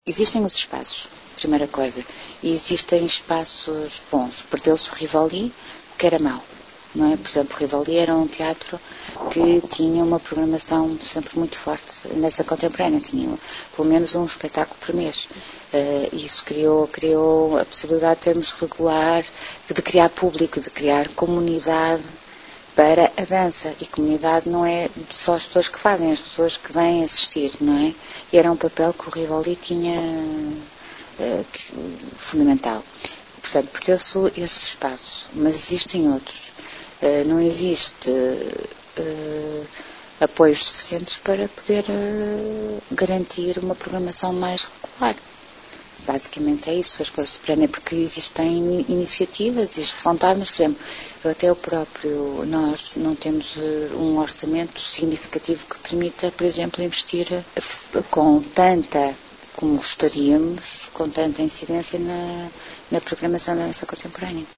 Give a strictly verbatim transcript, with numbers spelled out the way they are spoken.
Existem os espaços, primeira coisa, e existem espaços bons. Perdeu-se o Rivoli, que era mau, não é? Por exemplo, o Rivoli era um teatro que tinha uma programação sempre muito forte nessa contemporânea, tinha pelo menos um espetáculo por mês. Uh, isso criou, criou a possibilidade de termos regular, de criar público, de criar comunidade para a dança. E comunidade não é só as pessoas que fazem, as pessoas que vêm assistir, não é? E era um papel que o Rivoli tinha uh, que, fundamental. Portanto, perdeu-se esse espaço, mas existem outros. Uh, não existe uh, apoios suficientes para poder uh, garantir uma programação mais regular. Basicamente é isso, as coisas se prendem porque existem iniciativas, existe vontade, mas, por exemplo, eu até o próprio, nós não temos um orçamento significativo que permita, por exemplo, investir com tanta, como gostaríamos, com tanta incidência na, na programação da dança contemporânea.